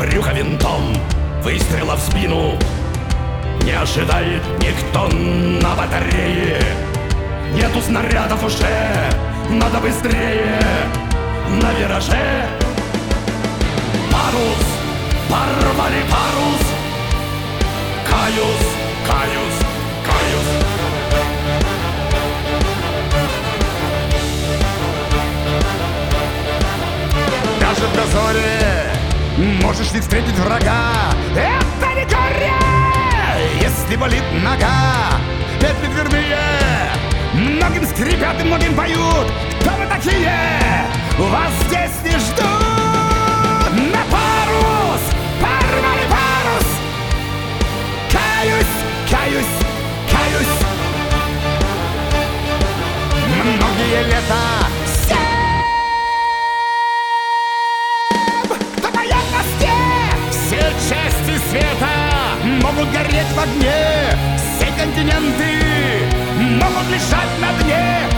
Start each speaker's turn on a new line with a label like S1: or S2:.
S1: брюхо винтом, выстрела в спину не ожидает никто на батарее. Нету снарядов уже, надо быстрее на вираже. Парус, порвали парус. Каюсь, каюсь, каюсь. Даже в дозоре можешь не встретить врага. Это не горе, если болит нога. Петли дверные многим скрипят и многим поют. Кто вы такие? Вас здесь не ждут. На парус, порвали парус. Каюсь, каюсь, каюсь. Многие лета все части света могут гореть в огне. Все континенты могут лежать на дне.